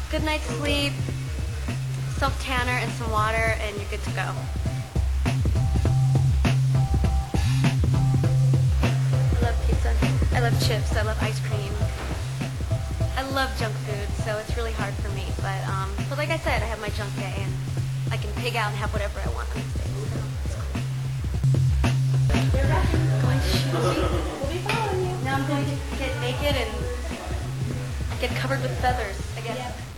Good night's sleep, soap tanner, and some water, and you're good to go. I love pizza. I love chips. I love ice cream. I love junk food, so it's really hard for me. But like I said, I have my junk day, and I can pig out and have whatever I want on this day. So it's cool. Going to shoot. We'll be following you. Now I'm going to get naked and get covered with feathers again. Yeah.